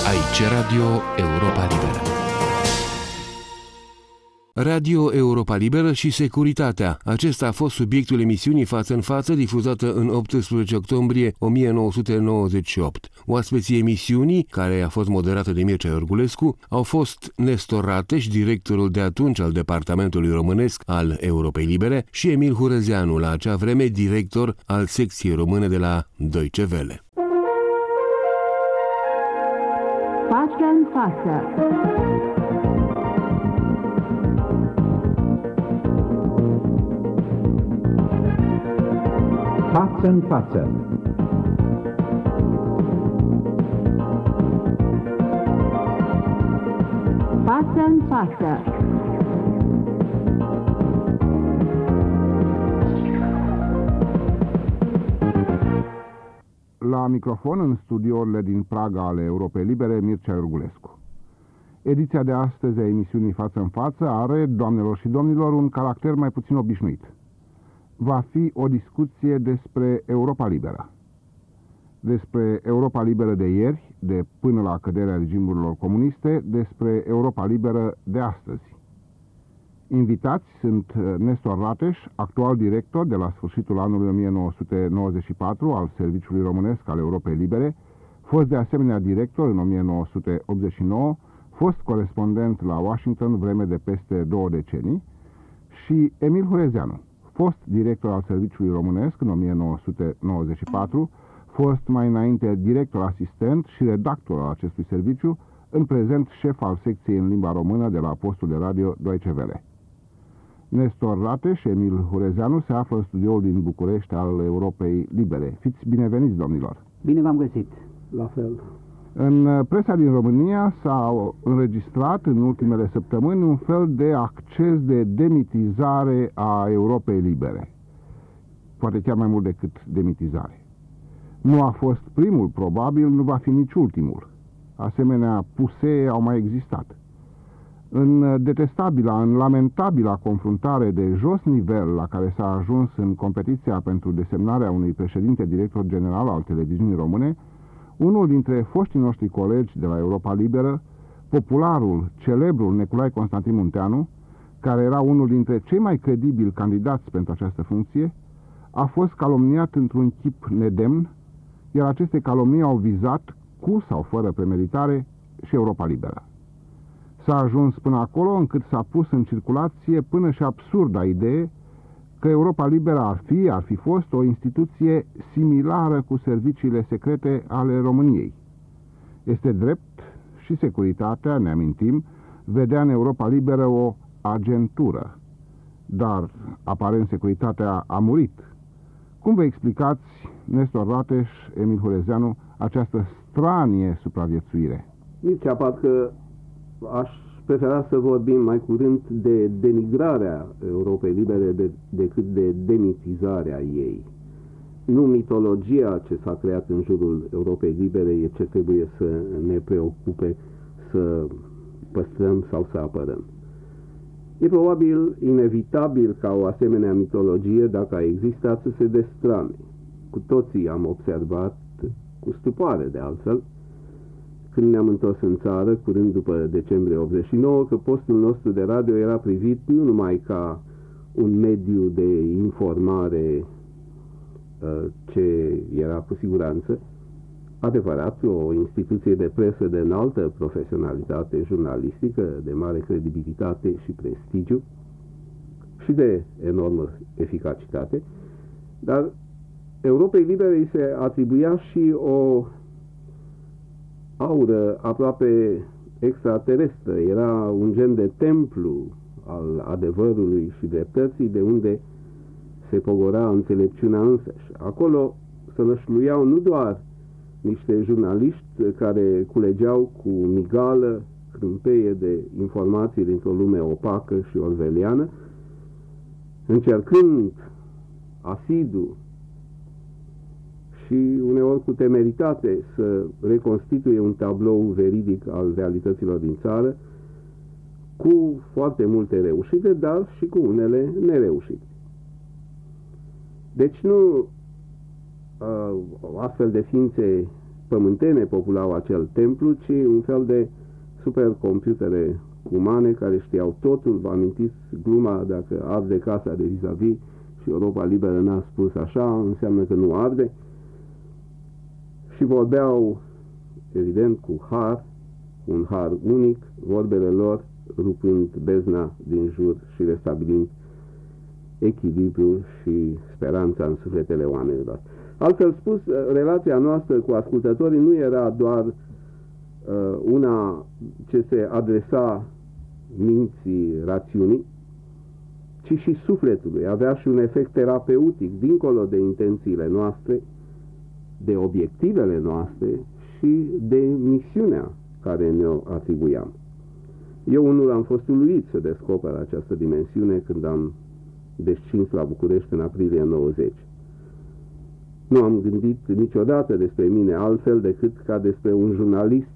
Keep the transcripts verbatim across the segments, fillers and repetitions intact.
Aici Radio Europa Liberă. Radio Europa Liberă și securitatea. Acesta a fost subiectul emisiunii Față în Față, difuzată în optsprezece octombrie o mie nouă sute nouăzeci și opt. Oaspeții emisiunii, care a fost moderată de Mircea Iorgulescu, au fost Nestor Rateș, directorul de atunci al Departamentului Românesc al Europei Libere, și Emil Hurezeanu, la acea vreme director al secției române de la Deutsche Welle. Față în Față. Față în Față. Față în Față. La microfon, în studiourile din Praga ale Europei Libere, Mircea Iorgulescu. Ediția de astăzi a emisiunii Față în Față are, doamnelor și domnilor, un caracter mai puțin obișnuit. Va fi o discuție despre Europa Liberă. Despre Europa Liberă de ieri, de până la căderea regimurilor comuniste, despre Europa Liberă de astăzi. Invitați sunt Nestor Rateș, actual director de la sfârșitul anului o mie nouă sute nouăzeci și patru al Serviciului Românesc al Europei Libere, fost de asemenea director în o mie nouă sute optzeci și nouă, fost corespondent la Washington vreme de peste două decenii, și Emil Hurezeanu, fost director al Serviciului Românesc în o mie nouă sute nouăzeci și patru, fost mai înainte director asistent și redactor al acestui serviciu, în prezent șef al secției în limba română de la postul de radio Deutsche Welle. Nestor Rateș și Emil Hurezeanu se află în studioul din București al Europei Libere. Fiți bineveniți, domnilor! Bine v-am găsit! La fel! În presa din România s-a înregistrat în ultimele săptămâni un fel de acces de demitizare a Europei Libere. Poate chiar mai mult decât demitizare. Nu a fost primul, probabil, nu va fi nici ultimul. Asemenea pusee au mai existat. În detestabila, în lamentabilă confruntare de jos nivel la care s-a ajuns în competiția pentru desemnarea unui președinte director general al televiziunii române, unul dintre foștii noștri colegi de la Europa Liberă, popularul, celebrul Nicolae Constantin Munteanu, care era unul dintre cei mai credibili candidați pentru această funcție, a fost calomniat într-un chip nedemn, iar aceste calomnii au vizat, cu sau fără premeditare, și Europa Liberă. S-a ajuns până acolo încât s-a pus în circulație până și absurda idee că Europa Liberă ar fi, ar fi fost o instituție similară cu serviciile secrete ale României. Este drept și securitatea, ne amintim, vedea în Europa Liberă o agentură, dar aparent securitatea a murit. Cum vă explicați, Nestor Rateș, Emil Hurezeanu, această stranie supraviețuire? Mircea, parcă aș prefera să vorbim mai curând de denigrarea Europei Libere de, decât de demitizarea ei. Nu mitologia ce s-a creat în jurul Europei Libere e ce trebuie să ne preocupe să păstrăm sau să apărăm. E probabil inevitabil ca o asemenea mitologie, dacă a existat, să se destrame. Cu toții am observat, cu stupoare de altfel, când ne-am întors în țară, curând după decembrie optzeci și nouă, că postul nostru de radio era privit nu numai ca un mediu de informare ce era cu siguranță adevărat, o instituție de presă de înaltă profesionalitate jurnalistică, de mare credibilitate și prestigiu și de enormă eficacitate, dar Europei Libere îi se atribuia și o aură aproape extraterestră. Era un gen de templu al adevărului și dreptății, de unde se pogora înțelepciunea însăși. Acolo se nășluiau nu doar niște jurnaliști care culegeau cu migală, crânpeie de informații dintr-o lume opacă și orwelliană, încercând asidu și uneori cu temeritate să reconstituie un tablou veridic al realităților din țară, cu foarte multe reușite, dar și cu unele nereușite. Deci nu uh, astfel de ființe pământene populau acel templu, ci un fel de supercomputere umane care știau totul. Vă amintiți gluma, dacă arde casa de vis-a-vis și Europa Liberă n-a spus așa, înseamnă că nu arde. Și vorbeau, evident, cu har, un har unic, vorbele lor rupând bezna din jur și restabilind echilibrul și speranța în sufletele oamenilor. Altfel spus, relația noastră cu ascultătorii nu era doar uh, una ce se adresa minții, rațiunii, ci și sufletului. Avea și un efect terapeutic, dincolo de intențiile noastre, de obiectivele noastre și de misiunea care ne-o atribuiam. Eu unul am fost uluit să descoper această dimensiune când am descins la București în aprilie nouăzeci. Nu am gândit niciodată despre mine altfel decât ca despre un jurnalist,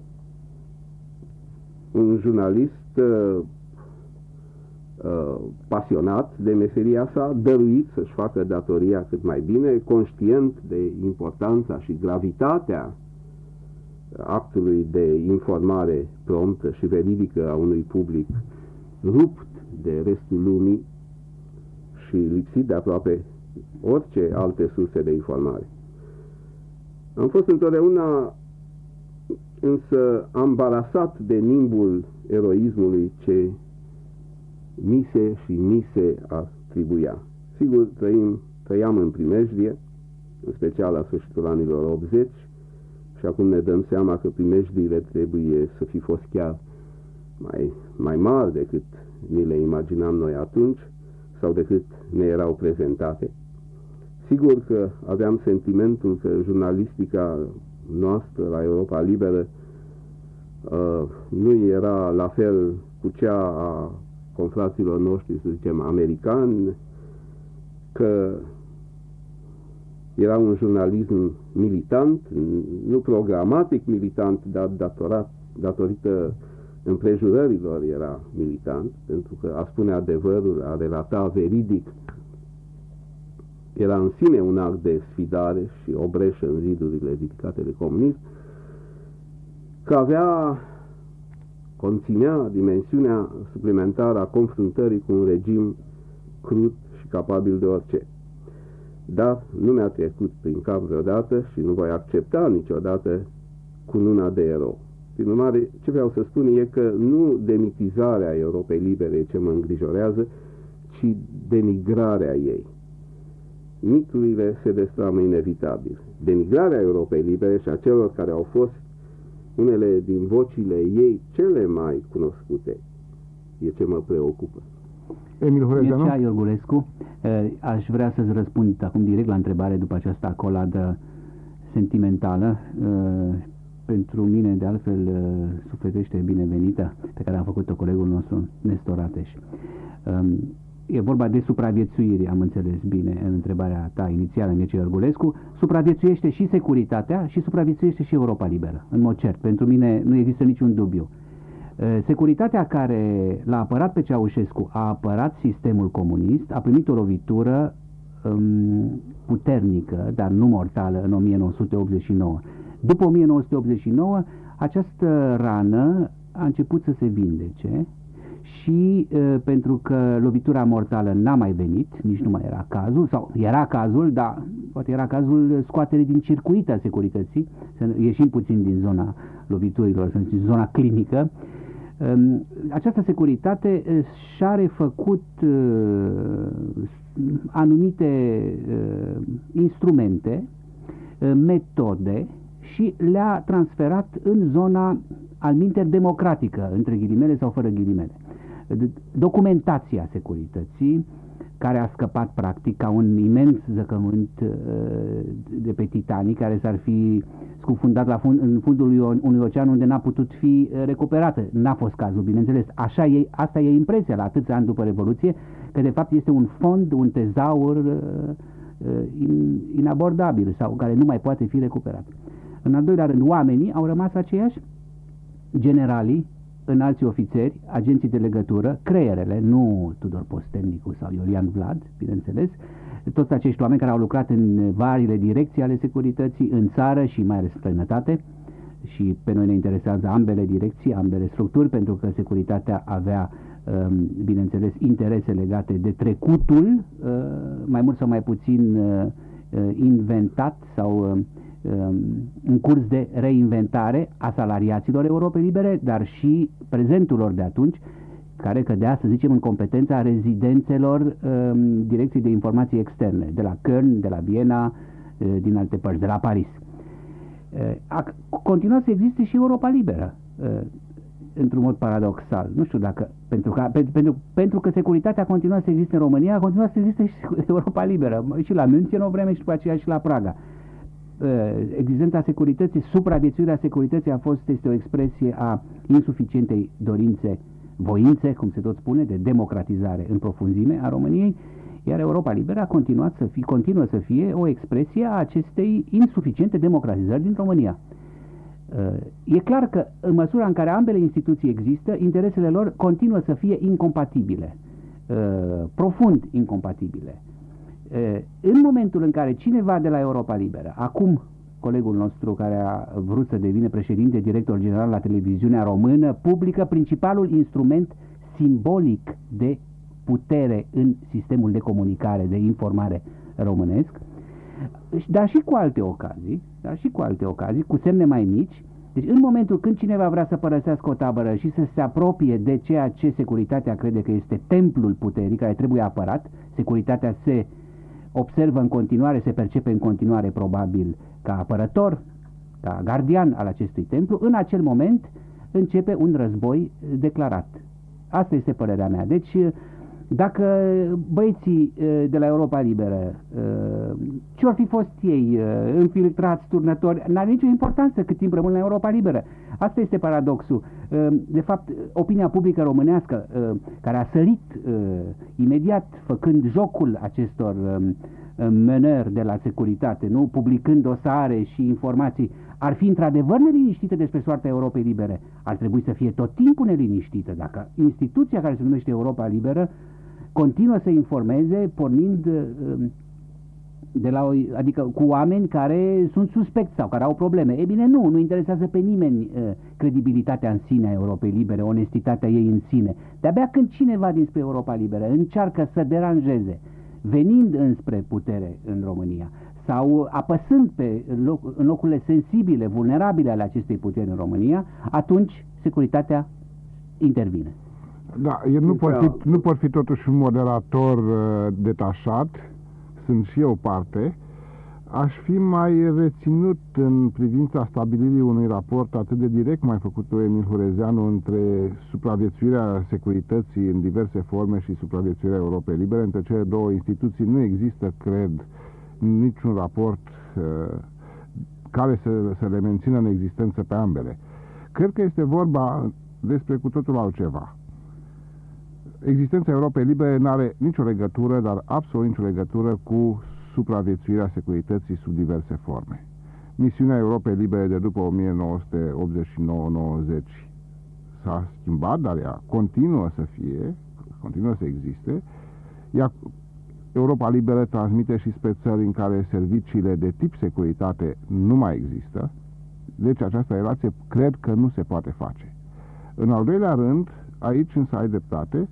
un jurnalist uh, uh, pasionat de meseria sa, dăruit să-și facă datoria cât mai bine, conștient de importanța și gravitatea actului de informare promptă și veridică a unui public rupt de restul lumii și lipsit de aproape orice alte surse de informare. Am fost întotdeauna însă ambarasat de nimbul eroismului ce mi se și mi se atribuia. Sigur, trăim, trăiam în primejdie, în special la sfârșitul anilor optzeci, și acum ne dăm seama că primejdiile trebuie să fi fost chiar mai, mai mari decât ni le imaginam noi atunci sau decât ne erau prezentate. Sigur că aveam sentimentul că jurnalistica noastră la Europa Liberă uh, nu era la fel cu cea a confraților noștri, să zicem, americani, că era un jurnalism militant, nu programatic militant, dar datorat, datorită împrejurărilor era militant, pentru că a spune adevărul, a relata veridic, era în sine un act de sfidare și o breșă în zidurile ridicate de comunism, că avea, conținea dimensiunea suplimentară a confruntării cu un regim crud și capabil de orice. Dar nu mi-a trecut prin cap vreodată și nu voi accepta niciodată cununa de erou. Prin urmare, ce vreau să spun e că nu demitizarea Europei Libere e ce mă îngrijorează, ci denigrarea ei. Miturile se destramă inevitabil. Denigrarea Europei Libere și a celor care au fost unele din vocile ei cele mai cunoscute e ce mă preocupă. Emil Horezeanu? Mircea Iorgulescu, aș vrea să-ți răspund acum direct la întrebare după această acoladă sentimentală, pentru mine de altfel sufletește binevenită, pe care a făcut-o colegul nostru Nestor Ateș. E vorba de supraviețuire, am înțeles bine în întrebarea ta inițială, Mircea Iorgulescu. Supraviețuiește și securitatea și supraviețuiește și Europa Liberă, în mod cert. Pentru mine nu există niciun dubiu. Securitatea care l-a apărat pe Ceaușescu, a apărat sistemul comunist, a primit o lovitură um, puternică, dar nu mortală, în o mie nouă sute optzeci și nouă. După o mie nouă sute optzeci și nouă, această rană a început să se vindece și uh, pentru că lovitura mortală n-a mai venit, nici nu mai era cazul, sau era cazul, dar poate era cazul scoaterii din circuit a securității, să ieșim puțin din zona loviturilor, să zicem, zona clinică. Această securitate și-a refăcut uh, anumite uh, instrumente, uh, metode și le-a transferat în zona alminteri democratică, între ghilimele sau fără ghilimele. Documentația securității, care a scăpat practic ca un imens zăcământ uh, de pe Titanic, care s-ar fi scufundat la fund, în fundul unui ocean unde n-a putut fi recuperată. N-a fost cazul, bineînțeles. Așa e, asta e impresia la atâția ani după Revoluție, că de fapt este un fond, un tezaur uh, in, inabordabil sau care nu mai poate fi recuperat. În al doilea rând, oamenii au rămas aceiași, generalii, înalții ofițeri, agenții de legătură, creierele, nu Tudor Postelnicu sau Iulian Vlad, bineînțeles, toți acești oameni care au lucrat în variile direcții ale securității, în țară și mai ales în străinătate, și pe noi ne interesează ambele direcții, ambele structuri, pentru că securitatea avea, bineînțeles, interese legate de trecutul, mai mult sau mai puțin inventat sau în curs de reinventare a salariaților Europei Libere, dar și prezentul lor de atunci, care cădea, să zicem, în competența rezidențelor um, Direcției de Informații Externe, de la Köln, de la Viena, uh, din alte părți, de la Paris. Uh, a continuat să existe și Europa Liberă, uh, într-un mod paradoxal. Nu știu dacă, pentru că, pe, pentru, pentru că securitatea a continuat să existe în România, a continuat să existe și Europa Liberă, și la München o vreme și după aceea și la Praga. Existența securității, supraviețuirea securității a fost, este o expresie a insuficientei dorințe, voințe, cum se tot spune, de democratizare în profunzime a României, iar Europa Liberă a continuat să fie, continuă să fie o expresie a acestei insuficiente democratizări din România. E clar că în măsura în care ambele instituții există, interesele lor continuă să fie incompatibile, profund incompatibile. În momentul în care cineva de la Europa Liberă, acum colegul nostru care a vrut să devină președinte director general la televiziunea română, publică principalul instrument simbolic de putere în sistemul de comunicare, de informare românesc, dar și cu alte ocazii, dar și cu alte ocazii, cu semne mai mici. Deci în momentul când cineva vrea să părăsească o tabără și să se apropie de ceea ce securitatea crede că este templul puterii care trebuie apărat, securitatea se observă în continuare, se percepe în continuare probabil ca apărător, ca gardian al acestui templu, în acel moment începe un război declarat. Asta este părerea mea. Deci, dacă băieții de la Europa Liberă, ce-or fi fost ei, infiltrați, turnători, n-are nicio importanță cât timp rămân la Europa Liberă. Asta este paradoxul. De fapt, opinia publică românească, care a sărit imediat făcând jocul acestor meneri de la securitate, nu, publicând dosare și informații, ar fi într-adevăr neliniștită despre soarta Europei Libere. Ar trebui să fie tot timpul neliniștită dacă instituția care se numește Europa Liberă continuă să informeze pornind de la o, adică cu oameni care sunt suspecți sau care au probleme. E bine, nu, nu interesează pe nimeni credibilitatea în sine a Europei Libere, onestitatea ei în sine. De-abia când cineva dinspre Europa Liberă încearcă să deranjeze, venind înspre putere în România sau apăsând pe loc, în locurile sensibile, vulnerabile ale acestei puteri în România, atunci securitatea intervine. Da, el nu pot fi, nu pot fi totuși un moderator uh, detașat, sunt și eu parte. Aș fi mai reținut în privința stabilirii unui raport atât de direct, mai făcut-o Emil Hurezeanu, între supraviețuirea securității în diverse forme și supraviețuirea Europei Libere. Între cele două instituții nu există, cred, niciun raport uh, care să, să le mențină în existență pe ambele. Cred că este vorba despre cu totul altceva. Existența Europei Libere nu are nicio legătură, dar absolut nicio legătură cu supraviețuirea securității sub diverse forme. Misiunea Europei Libere de după o mie nouă sute optzeci și nouă nouăzeci s-a schimbat, dar ea continuă să fie, continuă să existe. Ea, Europa Liberă transmite și spre țări în care serviciile de tip securitate nu mai există. Deci această relație cred că nu se poate face. În al doilea rând, aici însă ai dreptate,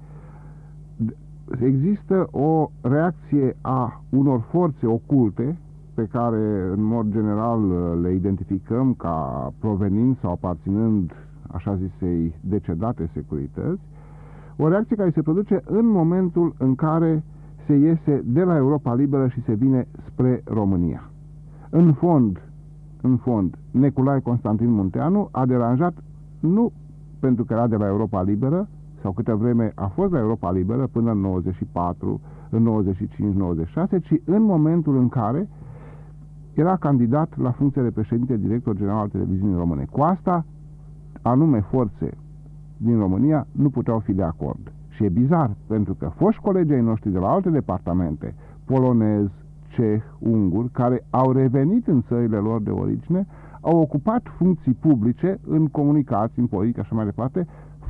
există o reacție a unor forțe oculte pe care în mod general le identificăm ca provenind sau aparținând așa zisei decedate securități, o reacție care se produce în momentul în care se iese de la Europa Liberă și se vine spre România. În fond, în fond, Nicolae Constantin Munteanu a deranjat nu pentru că era de la Europa Liberă, sau câte vreme a fost la Europa Liberă până în nouăzeci și patru, în nouăzeci și cinci nouăzeci și șase, ci în momentul în care era candidat la funcția de președinte director general al televiziunii române. Cu asta, anume forțe din România nu puteau fi de acord. Și e bizar, pentru că foști colegii noștri de la alte departamente, polonez, ceh, ungur, care au revenit în țările lor de origine, au ocupat funcții publice în comunicații, în politică și mai departe,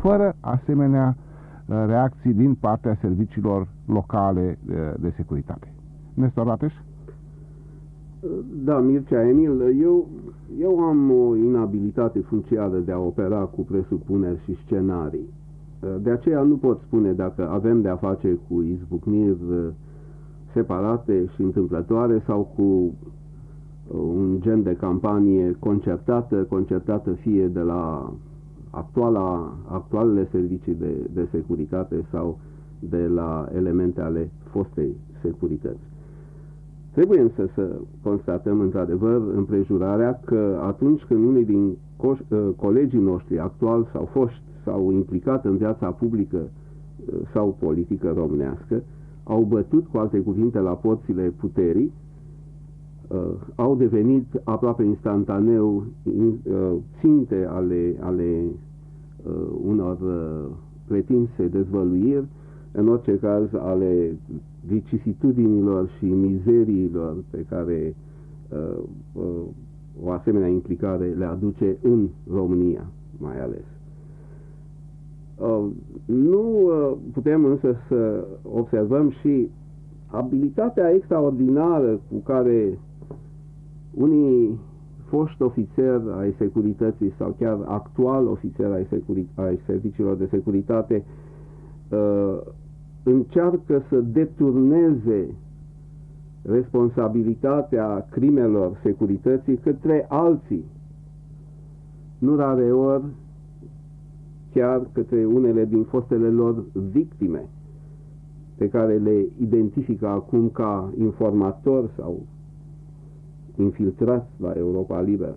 fără asemenea reacții din partea serviciilor locale de, de securitate. Nestor Rateș? Da, Mircea Emil, eu, eu am o inabilitate funcțională de a opera cu presupuneri și scenarii. De aceea nu pot spune dacă avem de a face cu izbucniri separate și întâmplătoare sau cu un gen de campanie concertată, concertată fie de la actuala, actualele servicii de, de securitate sau de la elemente ale fostei securități. Trebuie însă să constatăm într-adevăr împrejurarea că atunci când unii din co colegii noștri actuali sau foști s-au implicat în viața publică sau politică românească, au bătut, cu alte cuvinte, la porțile puterii, au devenit aproape instantaneu ținte ale, ale unor pretinse dezvăluiri, în orice caz ale vicisitudinilor și mizeriilor pe care uh, uh, o asemenea implicare le aduce în România, mai ales. Uh, nu uh, putem însă să observăm și abilitatea extraordinară cu care unii foști ofițeri ai securității sau chiar actual ofițeri ai, ai serviciilor de securitate uh, încearcă să deturneze responsabilitatea crimelor securității către alții, nu rare ori chiar către unele din fostele lor victime, pe care le identifică acum ca informatori sau infiltrați la Europa Liberă.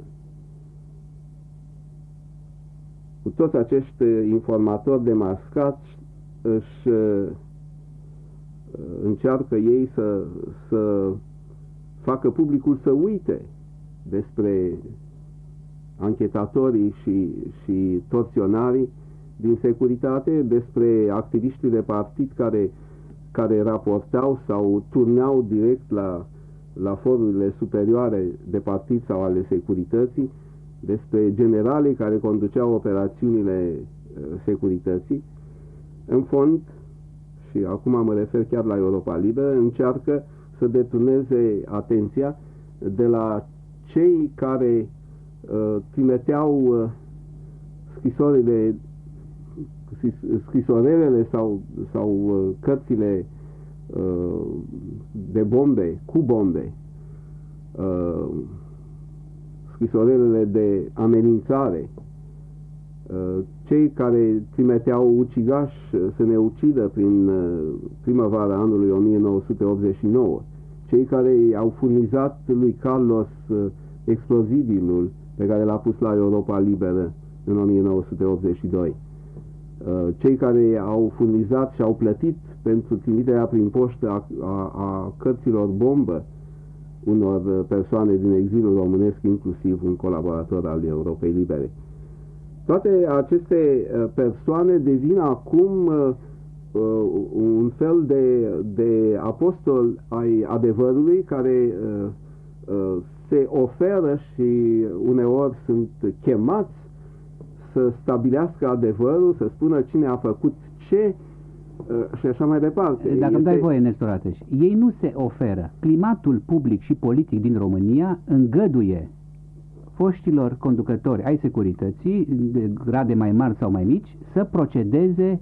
Cu toți acești informatori demascați își încearcă ei să, să facă publicul să uite despre anchetatorii și, și torționarii din securitate, despre activiștii de partid care, care raportau sau turneau direct la, la forurile superioare de partid sau ale securității, despre generalii care conduceau operațiunile securității. În fond, și acum mă refer chiar la Europa Liberă, încearcă să deturneze atenția de la cei care uh, trimiteau uh, scrisorile, scrisorelele sau, sau uh, cărțile uh, de bombe, cu bombe, uh, scrisorelele de amenințare, cei care trimiteau ucigași să ne ucidă prin primăvara anului o mie nouă sute optzeci și nouă, cei care au furnizat lui Carlos explozibilul pe care l-a pus la Europa Liberă în o mie nouă sute optzeci și doi, cei care au furnizat și au plătit pentru trimiterea prin poștă a, a, a cărților bombă unor persoane din exilul românesc, inclusiv un colaborator al Europei Libere. Toate aceste persoane devin acum uh, un fel de, de apostol ai adevărului care uh, uh, se oferă și uneori sunt chemați să stabilească adevărul, să spună cine a făcut ce uh, și așa mai departe. Dacă este... îmi dai voie, Nestor Rateș, ei nu se oferă. Climatul public și politic din România îngăduie foștilor conducători ai securității, de grade mai mari sau mai mici, să procedeze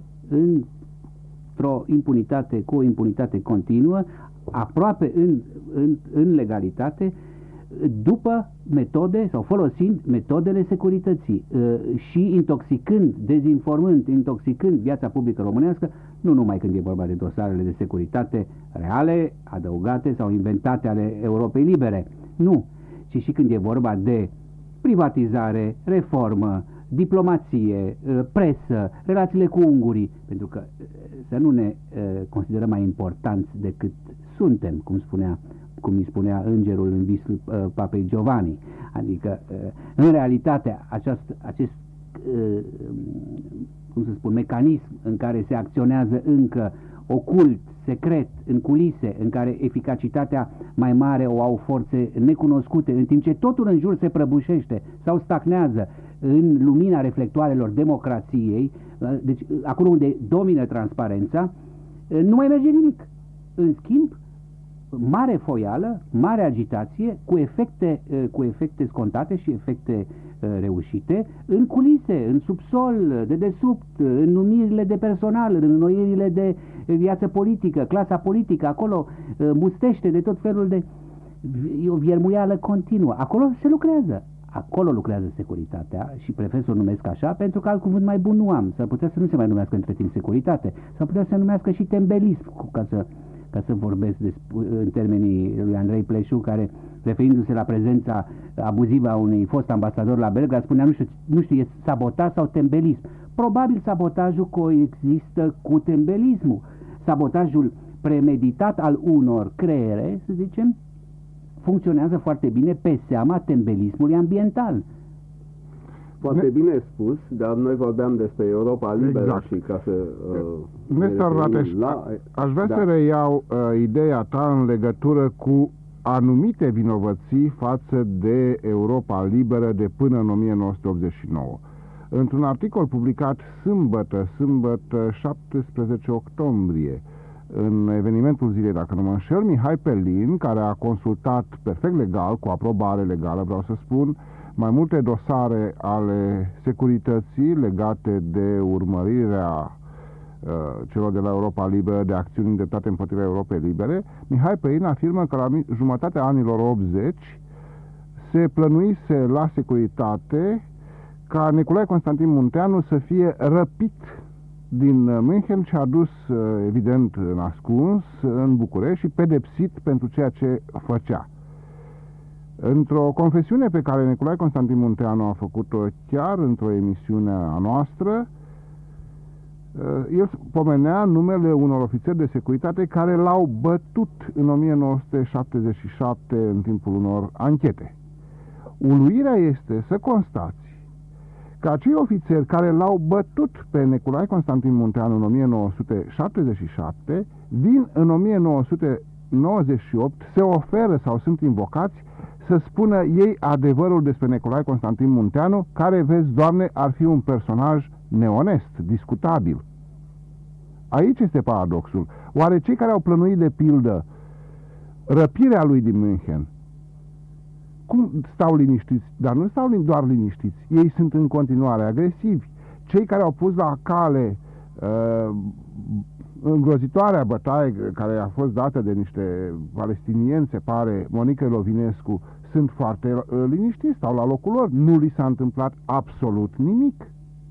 într-o impunitate, cu o impunitate continuă, aproape în, în, în legalitate, după metode sau folosind metodele securității și intoxicând, dezinformând, intoxicând viața publică românească, nu numai când e vorba de dosarele de securitate reale, adăugate sau inventate ale Europei Libere, nu, ci și când e vorba de privatizare, reformă, diplomație, presă, relațiile cu ungurii, pentru că să nu ne considerăm mai importanți decât suntem, cum spunea, cum îi spunea îngerul în visul Papei Giovanni. Adică, în realitate, aceast, acest cum să spun, mecanism în care se acționează încă ocult, secret, în culise, în care eficacitatea mai mare o au forțe necunoscute, în timp ce totul în jur se prăbușește sau stagnează în lumina reflectoarelor democrației, deci acolo unde domină transparența, nu mai merge nimic. În schimb, mare foială, mare agitație, cu efecte, cu efecte scontate și efecte reușite, în culise, în subsol, de desubt, în numirile de personal, în înnoirile de viață politică, clasa politică, acolo mustește de tot felul de... E o viermuială continuă. Acolo se lucrează. Acolo lucrează securitatea și prefer să o numesc așa, pentru că alt cuvânt mai bun nu am. S-ar putea să nu se mai numească între timp securitate, s-ar putea să se numească și tembelism, ca să, ca să vorbesc de, în termenii lui Andrei Pleșu, care, referindu-se la prezența abuzivă a unui fost ambasador la Belgrad, spunea, nu știu, nu știu, e sabotaj sau tembelism. Probabil sabotajul coexistă cu tembelismul. Sabotajul premeditat al unor creiere, să zicem, funcționează foarte bine pe seama tembelismului ambiental. Foarte bine spus, dar noi vorbeam despre Europa liberă exact. Și ca să... Uh, Nestor Rateș, la... aș vrea da. să reiau uh, ideea ta în legătură cu anumite vinovății față de Europa liberă de până în o mie nouă sute optzeci și nouă. Într-un articol publicat sâmbătă, sâmbătă șaptesprezece octombrie, în evenimentul zilei, dacă nu mă înșel, Mihai Pelin, care a consultat perfect legal, cu aprobare legală, vreau să spun, mai multe dosare ale securității legate de urmărirea uh, celor de la Europa Liberă, de acțiuni îndreptate împotriva Europei Libere, Mihai Pelin afirmă că la jumătatea anilor optzeci se plănuise la securitate ca Nicolae Constantin Munteanu să fie răpit din München și a dus, evident, ascuns în București și pedepsit pentru ceea ce făcea. Într-o confesiune pe care Nicolae Constantin Munteanu a făcut-o chiar într-o emisiune a noastră, el pomenea numele unor ofițeri de securitate care l-au bătut în o mie nouă sute șaptezeci și șapte în timpul unor anchete. Uluirea este să constați că acei ofițeri care l-au bătut pe Nicolae Constantin Munteanu în o mie nouă sute șaptezeci și șapte, vin în o mie nouă sute nouăzeci și opt, se oferă sau sunt invocați să spună ei adevărul despre Nicolae Constantin Munteanu, care, vezi, Doamne, ar fi un personaj neonest, discutabil. Aici este paradoxul. Oare cei care au plănuit, de pildă, răpirea lui din München, cum stau liniștiți? Dar nu stau doar liniștiți, ei sunt în continuare agresivi. Cei care au pus la cale uh, îngrozitoarea bătaie care a fost dată de niște palestinieni, se pare, Monica Lovinescu, sunt foarte uh, liniștiți, stau la locul lor. Nu li s-a întâmplat absolut nimic.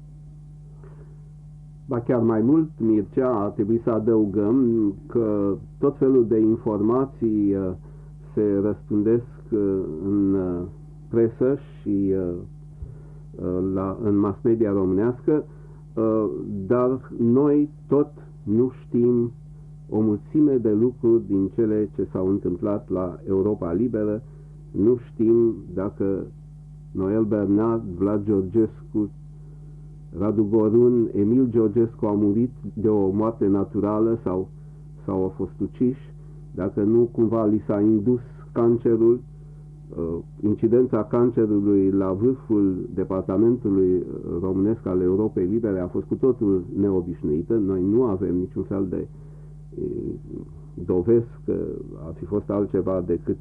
Ba chiar mai mult, Mircea, a trebuit să adăugăm că tot felul de informații uh, se răspândesc în presă și la, în mass media românească, dar noi tot nu știm o mulțime de lucruri din cele ce s-au întâmplat la Europa Liberă. Nu știm dacă Noel Bernard, Vlad Georgescu, Radu Gorun, Emil Georgescu au murit de o moarte naturală sau, sau au fost uciși, dacă nu cumva li s-a indus cancerul. Incidența cancerului la vârful departamentului românesc al Europei Libere a fost cu totul neobișnuită. Noi nu avem niciun fel de dovezi că ar fi fost altceva decât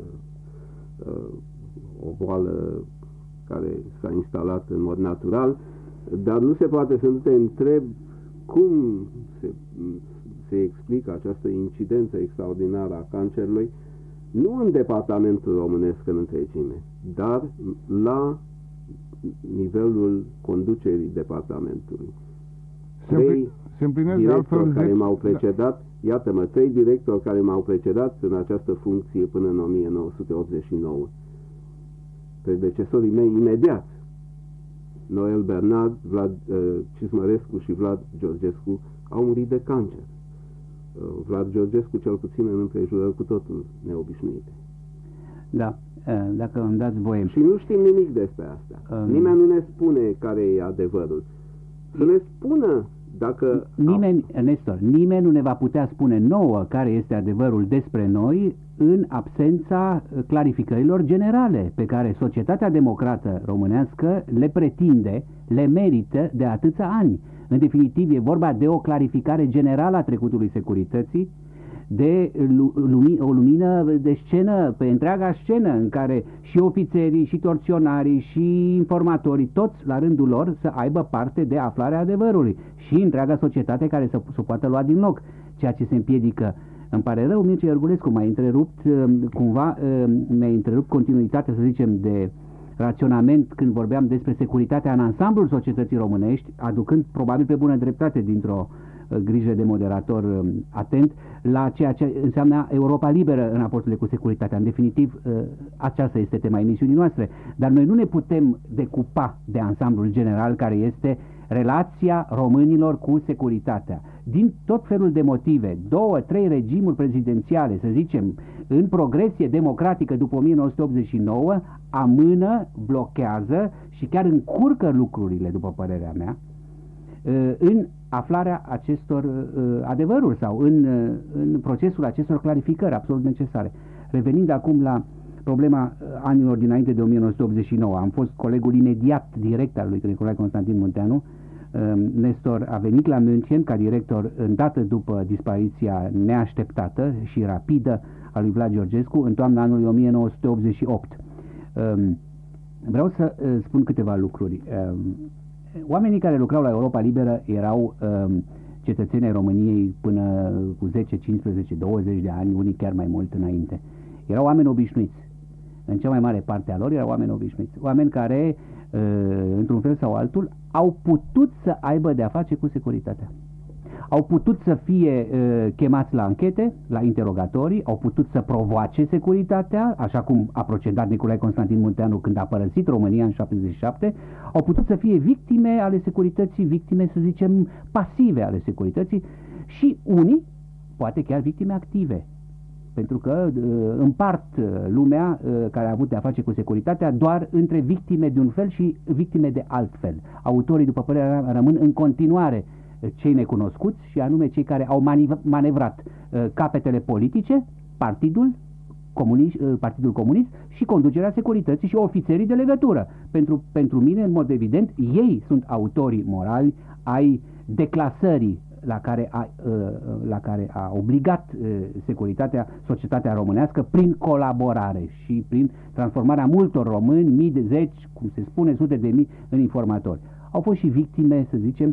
o boală care s-a instalat în mod natural, dar nu se poate să nu te întreb cum se, se explică această incidență extraordinară a cancerului, nu în departamentul românesc în întregime, dar la nivelul conducerii departamentului. Trei directori care m-au precedat, da. Iată-mă, trei directori care m-au precedat în această funcție până în o mie nouă sute optzeci și nouă. Predecesorii mei imediat, Noel Bernard, Vlad uh, Cismărescu și Vlad Georgescu, au murit de cancer. Vlad Georgescu, cel puțin în împrejurări cu totul neobișnuite. Da, dacă îmi dați voie. Și nu știm nimic despre asta. Um... Nimeni nu ne spune care e adevărul. Să ne spună Dacă nimeni, Nestor, nimeni nu ne va putea spune nouă care este adevărul despre noi în absența clarificărilor generale pe care societatea democrată românească le pretinde, le merită de atâția ani. În definitiv, e vorba de o clarificare generală a trecutului securității, de lumi, o lumină de scenă, pe întreaga scenă, în care și ofițerii, și torționarii, și informatorii, toți la rândul lor să aibă parte de aflarea adevărului și întreaga societate care să se poată lua din loc, ceea ce se împiedică. Îmi pare rău, Mircea Iorgulescu m-a întrerupt, cumva mi-a întrerupt continuitatea, să zicem, de raționament când vorbeam despre securitatea în ansamblul societății românești, aducând probabil pe bună dreptate dintr-o grijă de moderator atent la ceea ce înseamnă Europa liberă în raporturile cu securitatea. În definitiv, aceasta este tema emisiunii noastre. Dar noi nu ne putem decupa de ansamblul general care este relația românilor cu securitatea. Din tot felul de motive, două, trei regimuri prezidențiale, să zicem, în progresie democratică după o mie nouă sute optzeci și nouă, amână, blochează și chiar încurcă lucrurile, după părerea mea, în aflarea acestor adevăruri sau în, în procesul acestor clarificări absolut necesare. Revenind acum la problema anilor dinainte de o mie nouă sute optzeci și nouă, am fost colegul imediat direct al lui Nicolae Constantin Munteanu. Nestor a venit la München ca director îndată după dispariția neașteptată și rapidă a lui Vlad Georgescu în toamna anului o mie nouă sute optzeci și opt. Vreau să spun câteva lucruri. Oamenii care lucrau la Europa Liberă erau cetățenii României până cu zece, cincisprezece, douăzeci de ani, unii chiar mai mult înainte. Erau oameni obișnuiți. În cea mai mare parte a lor erau oameni obișnuiți. Oameni care, într-un fel sau altul, au putut să aibă de-a face cu securitatea. Au putut să fie uh, chemați la anchete, la interogatorii, au putut să provoace securitatea, așa cum a procedat Nicolae Constantin Munteanu când a părăsit România în șaptezeci și șapte, au putut să fie victime ale securității, victime, să zicem, pasive ale securității și unii, poate chiar victime active, pentru că uh, împart uh, lumea uh, care a avut de a face cu securitatea doar între victime de un fel și victime de alt fel. Autorii, după părerea mea, rămân în continuare cei necunoscuți și anume cei care au manevrat uh, capetele politice, partidul comunist, uh, partidul comunist și conducerea securității și ofițerii de legătură. Pentru, pentru mine, în mod evident, ei sunt autorii morali ai declasării la care a, uh, la care a obligat uh, securitatea, societatea românească prin colaborare și prin transformarea multor români, mii de zeci, cum se spune, sute de mii în informatori. Au fost și victime, să zicem,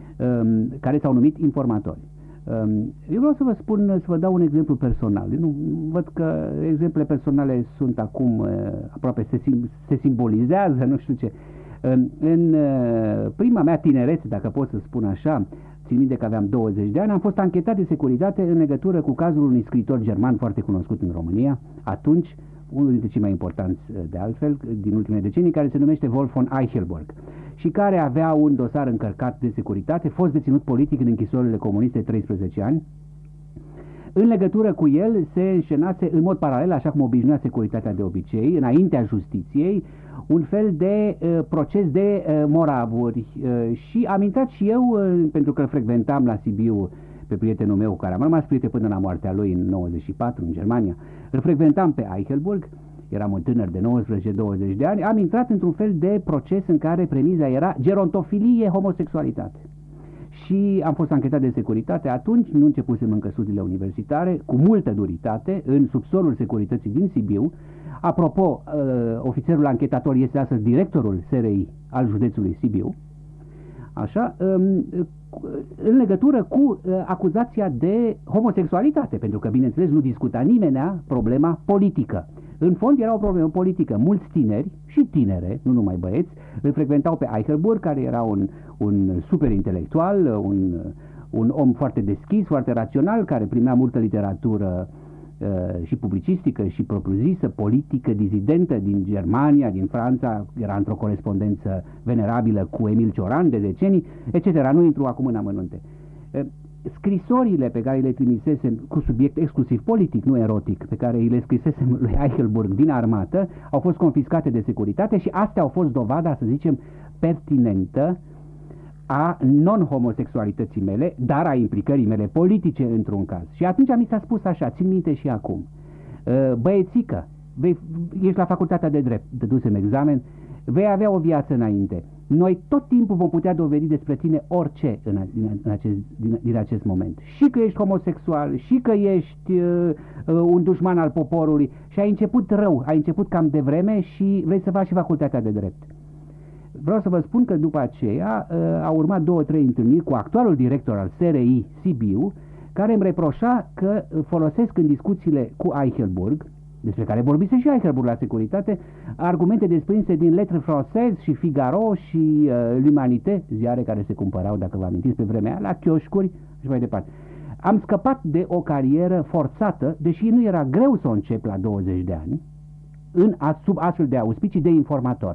care s-au numit informatori. Eu vreau să vă spun, să vă dau un exemplu personal. Eu nu văd că exemple personale sunt acum aproape se, sim, se simbolizează, nu știu ce. În prima mea tinerețe, dacă pot să spun așa, țin minte că aveam douăzeci de ani, am fost anchetat de securitate în legătură cu cazul unui scriitor german foarte cunoscut în România, atunci unul dintre cei mai importanți de altfel din ultimele decenii, care se numește Wolf von Eichelberg și care avea un dosar încărcat de securitate, fost deținut politic în închisorile comuniste treisprezece ani. În legătură cu el se înșenase în mod paralel, așa cum obișnuia securitatea de obicei, înaintea justiției, un fel de uh, proces de uh, moravuri uh, și am intrat și eu, uh, pentru că îl frecventam la Sibiu pe prietenul meu, care am rămas prieten până la moartea lui în nouăzeci și patru în Germania, îl frecventam pe Eichelberg, eram un tânăr de nouăsprezece douăzeci de ani, am intrat într-un fel de proces în care premiza era gerontofilie, homosexualitate. Și am fost anchetat de securitate atunci, nu începusem încă studiile universitare, cu multă duritate, în subsolul securității din Sibiu. Apropo, uh, ofițerul anchetator este astăzi directorul S R I al județului Sibiu, așa, um, în legătură cu uh, acuzația de homosexualitate, pentru că, bineînțeles, nu discuta nimenea problema politică. În fond era o problemă politică. Mulți tineri și tinere, nu numai băieți, îl frecventau pe Eichelberg, care era un, un super intelectual, un, un om foarte deschis, foarte rațional, care primea multă literatură uh, și publicistică și propriu-zisă, politică, dizidentă din Germania, din Franța, era într-o corespondență venerabilă cu Emil Cioran de decenii, et cetera. Nu intru acum în amănunte. Uh, Scrisorile pe care le trimisesem cu subiect exclusiv politic, nu erotic, pe care îi le scrisesem lui Eichelberg din armată, au fost confiscate de securitate și astea au fost dovada, să zicem, pertinentă a non-homosexualității mele, dar a implicării mele politice într-un caz. Și atunci mi s-a spus așa, țin minte și acum, băiețică, vei, ești la facultatea de drept, dădusem examen, vei avea o viață înainte. Noi tot timpul vom putea dovedi despre tine orice în, din, în acest, din, din acest moment. Și că ești homosexual, și că ești uh, un dușman al poporului. Și ai început rău, ai început cam devreme și vrei să faci și facultatea de drept. Vreau să vă spun că după aceea uh, au urmat două, trei întâlniri cu actualul director al S R I Sibiu, care îmi reproșa că folosesc în discuțiile cu Eichelburg, despre care vorbise și Eichelburg la securitate, argumente desprinse din Lettre Française și Figaro și uh, L'Humanité, ziare care se cumpărau, dacă vă amintiți, pe vremea aia, la chioșcuri și mai departe. Am scăpat de o carieră forțată, deși nu era greu să o încep la douăzeci de ani, în, sub astfel de auspicii de informator.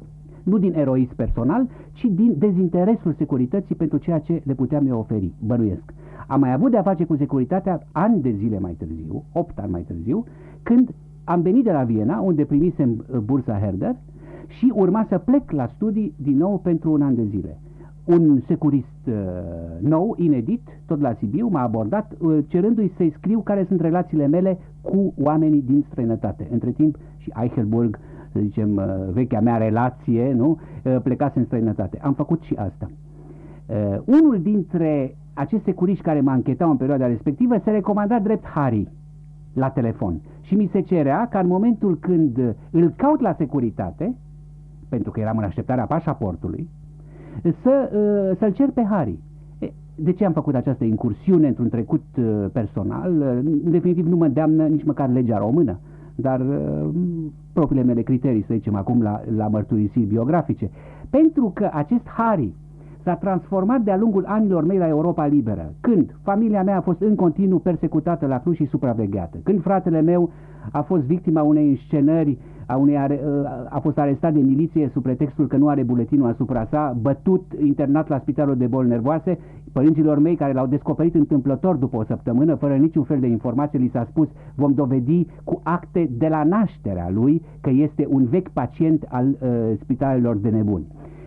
Nu din eroism personal, ci din dezinteresul securității pentru ceea ce le puteam eu oferi, bănuiesc. Am mai avut de a face cu securitatea ani de zile mai târziu, opt ani mai târziu, când am venit de la Viena, unde primisem bursa Herder și urma să plec la studii din nou pentru un an de zile. Un securist uh, nou, inedit, tot la Sibiu, m-a abordat uh, cerându-i să-i scriu care sunt relațiile mele cu oamenii din străinătate. Între timp și Eichelburg, să zicem, uh, vechea mea relație, nu, uh, plecase în străinătate. Am făcut și asta. Uh, unul dintre acești securiști care mă anchetau în perioada respectivă se recomanda drept Harry la telefon și mi se cerea ca în momentul când îl caut la securitate, pentru că eram în așteptarea pașaportului, să, să-l cer pe Harry. De ce am făcut această incursiune într-un trecut personal? În definitiv nu mă îndeamnă nici măcar legea română, dar propriile mele criterii, să zicem acum, la, la mărturisiri biografice. Pentru că acest Harry s-a transformat de-a lungul anilor mei la Europa Liberă, când familia mea a fost în continuu persecutată la Cluj și supravegheată, când fratele meu a fost victima unei înscenări, a, unei are, a fost arestat de miliție sub pretextul că nu are buletinul asupra sa, bătut, internat la spitalul de boli nervoase. Părinților mei, care l-au descoperit întâmplător după o săptămână, fără niciun fel de informație, li s-a spus: vom dovedi cu acte de la nașterea lui că este un vechi pacient al uh, spitalelor de nebuni.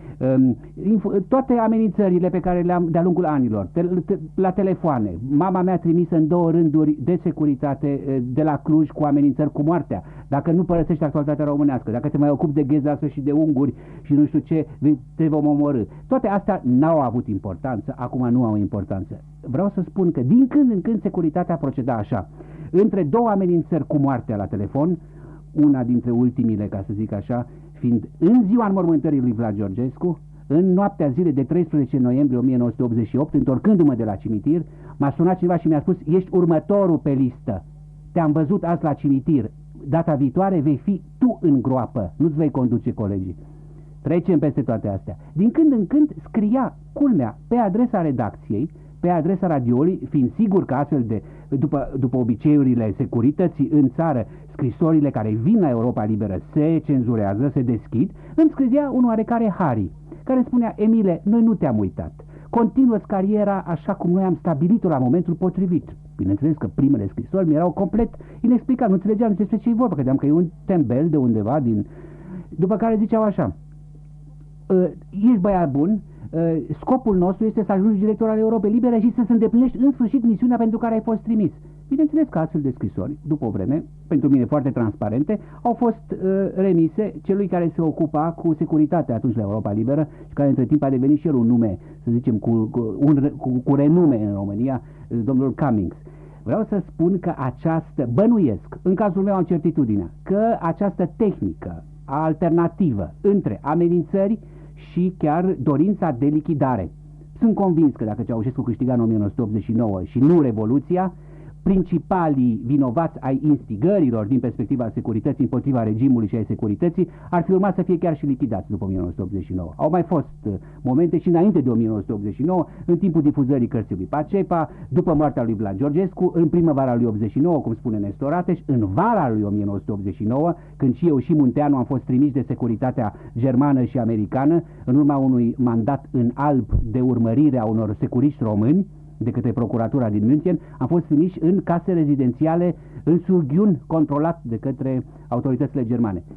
Toate amenințările pe care le-am de-a lungul anilor, te, te, la telefoane, mama mea trimisă în două rânduri de securitate de la Cluj cu amenințări cu moartea: dacă nu părăsești actualitatea românească, dacă te mai ocupi de ghezață și de unguri și nu știu ce, te vom omorî. Toate astea n-au avut importanță, acum nu au importanță. Vreau să spun că din când în când securitatea proceda așa, între două amenințări cu moartea la telefon, una dintre ultimile, ca să zic așa, fiind în ziua înmormântării lui Vlad Georgescu, în noaptea zilei de treisprezece noiembrie o mie nouă sute optzeci și opt, întorcându-mă de la cimitir, m-a sunat cineva și mi-a spus: ești următorul pe listă, te-am văzut azi la cimitir, data viitoare vei fi tu în groapă, nu-ți vei conduce colegii. Trecem peste toate astea. Din când în când scria, culmea, pe adresa redacției, pe adresa radioului, fiind sigur că astfel de, după, după obiceiurile securității în țară, scrisorile care vin la Europa Liberă se cenzurează, se deschid, îmi scria un oarecare Harry, care spunea: Emile, noi nu te-am uitat, continuă-ți cariera așa cum noi am stabilit-o la momentul potrivit. Bineînțeles că primele scrisori mi erau complet inexplicat, nu înțelegeam despre ce-i vorba, credeam că e un tembel de undeva din... După care ziceau așa: ești băiat bun, scopul nostru este să ajungi director al Europei Libere și să-ți îndeplinești în sfârșit misiunea pentru care ai fost trimis. Bineînțeles că astfel de scrisori, după o vreme, pentru mine foarte transparente, au fost uh, remise celui care se ocupa cu securitatea atunci la Europa Liberă și care între timp a devenit și el un nume, să zicem, cu, cu, un, cu, cu renume în România, domnul Cummings. Vreau să spun că această, bănuiesc, în cazul meu am certitudinea, că această tehnică alternativă între amenințări și chiar dorința de lichidare. Sunt convins că dacă Ceaușescu câștiga în o mie nouă sute optzeci și nouă și nu Revoluția, principalii vinovați ai instigărilor din perspectiva securității împotriva regimului și ai securității ar fi urmat să fie chiar și lichidați după o mie nouă sute optzeci și nouă. Au mai fost momente și înainte de o mie nouă sute optzeci și nouă, în timpul difuzării cărții lui Pacepa, după moartea lui Vlad Georgescu, în primăvara lui optzeci și nouă, cum spune Nestor Ateș, în vara lui o mie nouă sute optzeci și nouă, când și eu și Munteanu am fost trimiși de securitatea germană și americană în urma unui mandat în alb de urmărire a unor securiști români de către procuratura din München, am fost trimiși în case rezidențiale în Surghiun, controlat de către autoritățile germane.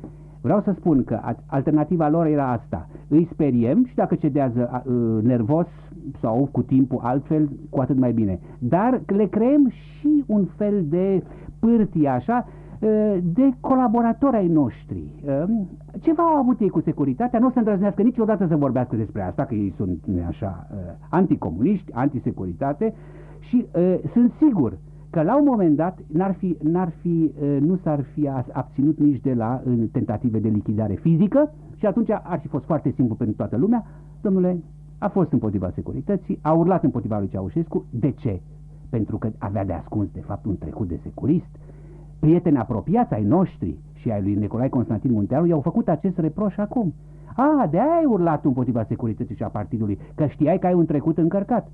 Vreau să spun că alternativa lor era asta. Îi speriem și dacă cedează uh, nervos sau cu timpul altfel, cu atât mai bine. Dar le creăm și un fel de pârtie așa, uh, de colaboratori ai noștri. Uh, ceva au avut ei cu securitatea, nu o să îndrăznească niciodată să vorbească despre asta, că ei sunt așa uh, anticomuniști, antisecuritate și uh, sunt sigur că la un moment dat n-ar fi, n-ar fi, nu s-ar fi abținut nici de la tentative de lichidare fizică și atunci ar fi fost foarte simplu pentru toată lumea. Domnule, a fost împotriva securității, a urlat împotriva lui Ceaușescu. De ce? Pentru că avea de ascuns, de fapt, un trecut de securist. Prieteni apropiați ai noștri și ai lui Nicolae Constantin Munteanu i-au făcut acest reproș acum. A, de-aia ai urlat împotriva securității și a partidului, că știai că ai un trecut încărcat.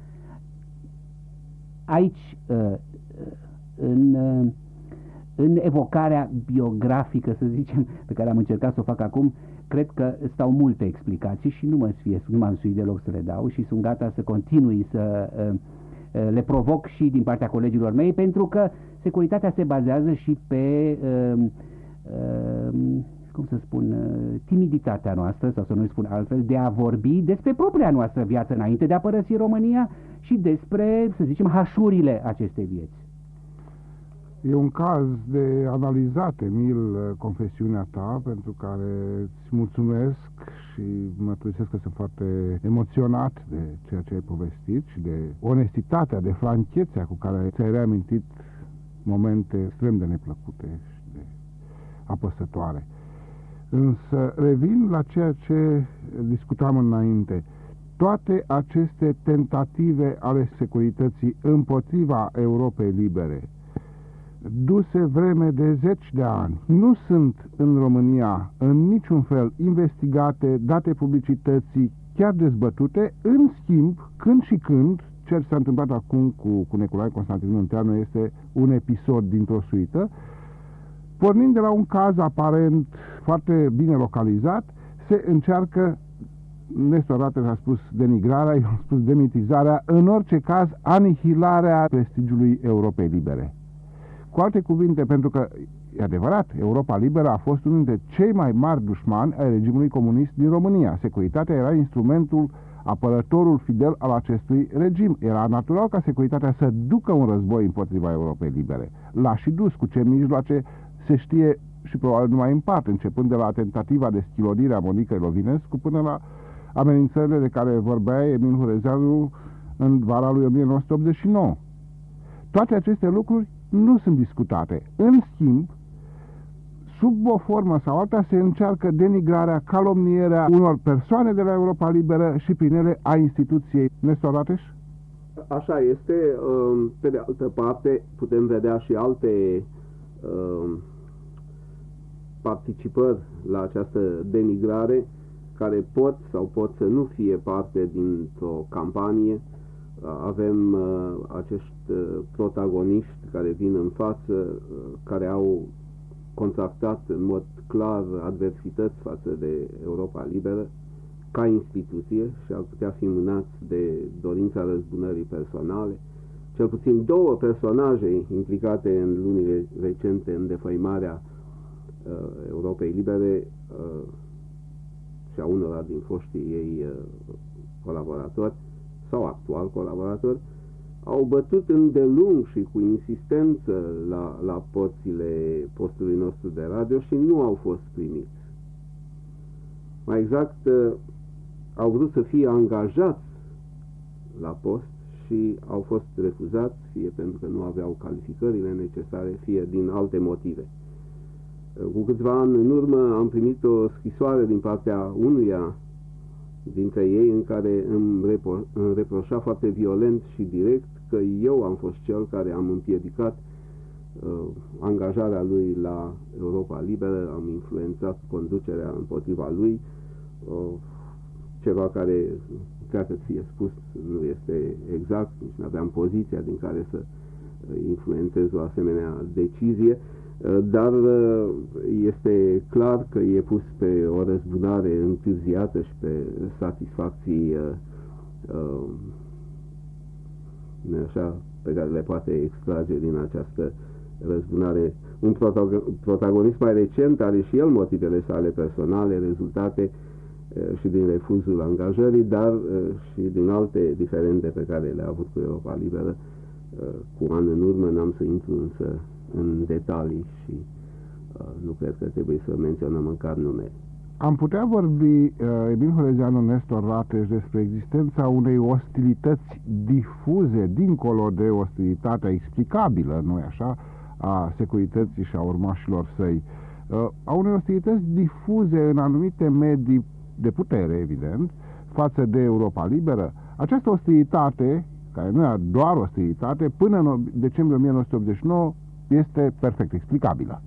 Aici... În, în evocarea biografică, să zicem, pe care am încercat să o fac acum, cred că stau multe explicații și nu mă sfiesc, nu m-am suit deloc să le dau și sunt gata să continui să uh, le provoc și din partea colegilor mei, pentru că securitatea se bazează și pe, uh, uh, cum să spun, uh, timiditatea noastră, sau să nu spun altfel, de a vorbi despre propria noastră viață înainte de a părăsi România și despre, să zicem, hașurile acestei vieți. E un caz de analizat, Emil, confesiunea ta, pentru care îți mulțumesc și mărturisesc că sunt foarte emoționat de ceea ce ai povestit și de onestitatea, de franchețea cu care ți-ai reamintit momente extrem de neplăcute și de apăsătoare. Însă revin la ceea ce discutam înainte. Toate aceste tentative ale securității împotriva Europei libere, duse vreme de zeci de ani, nu sunt în România în niciun fel investigate, date publicității, chiar dezbătute. În schimb, când și când, ceea ce s-a întâmplat acum cu, cu Nicolae Constantin Munteanu este un episod dintr-o suită, pornind de la un caz aparent foarte bine localizat, se încearcă, Nestor Rates a spus denigrarea, eu am spus demitizarea, în orice caz anihilarea prestigiului Europei libere. Cu alte cuvinte, pentru că, e adevărat, Europa liberă a fost unul dintre cei mai mari dușmani ai regimului comunist din România. Securitatea era instrumentul, apărătorul fidel al acestui regim. Era natural ca securitatea să ducă un război împotriva Europei libere. L-a și dus, cu ce mijloace se știe și probabil numai în parte, începând de la tentativa de schilodire a Monicăi Lovinescu până la amenințările de care vorbea Emil Hurezeanu în vara lui o mie nouă sute optzeci și nouă. Toate aceste lucruri nu sunt discutate. În schimb, sub o formă sau alta se încearcă denigrarea, calomnierea unor persoane de la Europa Liberă și prin ele a instituției. Nestor Rates? Așa este. Pe de altă parte, putem vedea și alte participări la această denigrare care pot sau pot să nu fie parte dintr-o campanie. Avem uh, acești uh, protagoniști care vin în față, uh, care au contractat în mod clar adversități față de Europa Liberă ca instituție și ar putea fi mânați de dorința răzbunării personale. Cel puțin două personaje implicate în lunile recente în defăimarea uh, Europei Libere uh, și a unora din foștii ei uh, colaboratori sau actual colaboratori, au bătut îndelung și cu insistență la, la porțile postului nostru de radio și nu au fost primiți. Mai exact, au vrut să fie angajați la post și au fost refuzați, fie pentru că nu aveau calificările necesare, fie din alte motive. Cu câțiva ani în urmă am primit o scrisoare din partea unuia dintre ei în care îmi, repro îmi reproșa foarte violent și direct că eu am fost cel care am împiedicat uh, angajarea lui la Europa Liberă, am influențat conducerea împotriva lui, uh, ceva care, chiar să fie spus, nu este exact, nici nu aveam poziția din care să influențez o asemenea decizie, dar este clar că e pus pe o răzbunare întârziată și pe satisfacții așa, pe care le poate extrage din această răzbunare. Un protagonist mai recent are și el motivele sale personale, rezultate și din refuzul angajării, dar și din alte diferende pe care le-a avut cu Europa Liberă. Cu ani în urmă, n-am să intru însă în detalii și nu cred că trebuie să menționăm măcar nume. Am putea vorbi, Emil Horezeanu, Nestor Rateș, despre existența unei ostilități difuze, dincolo de ostilitatea explicabilă, nu-i așa, a securității și a urmașilor săi, a unei ostilități difuze în anumite medii de putere, evident, față de Europa Liberă. Această ostilitate, care nu e doar ostilitate, până în decembrie o mie nouă sute optzeci și nouă este perfect explicabilă.